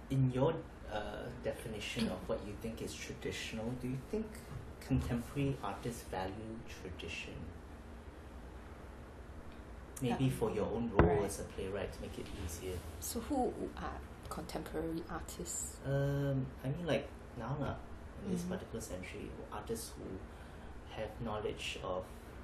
in your definition of what you think is traditional, do you think contemporary artists value tradition? Maybe for your own role right. as a playwright to make it easier. So who are contemporary artists? I mean, like now in this Mhm. particular century, artists who have knowledge of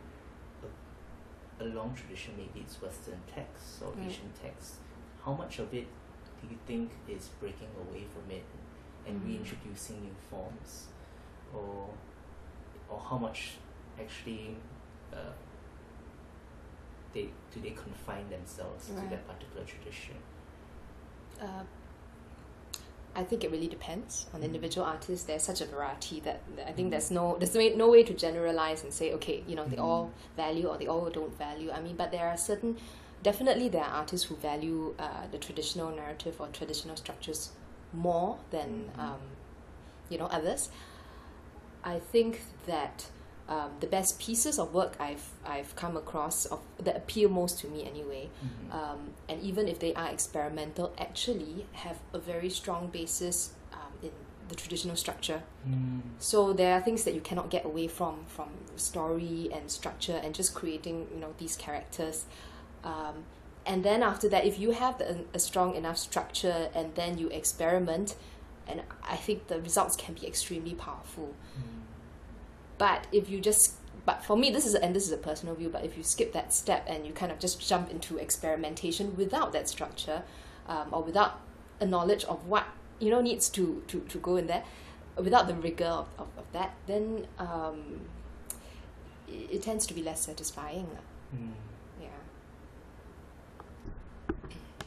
a long tradition, maybe it's Western texts or Right. Asian texts. How much of it do you think is breaking away from it and Mhm. reintroducing new forms, or how much actually do they confine themselves to Right. that particular tradition? I think it really depends on Mhm. individual artists. There's such a variety that I think Mhm. there's no way to generalize and say, okay, they Mhm. all value or they all don't value. I mean, but there are definitely there are artists who value the traditional narrative or traditional structures more than Mhm. Others. I think that the best pieces of work I've come across that appeal most to me anyway, Mhm. and even if they are experimental, actually have a very strong basis in the traditional structure. So there are things that you cannot get away from story and structure and just creating these characters. And then after that, if you have a strong enough structure and then you experiment, and I think the results can be extremely powerful. But for me, this is a personal view, but if you skip that step and you kind of just jump into experimentation without that structure, or without a knowledge of what needs to go in there, without the rigor of that, then it tends to be less satisfying. Mm.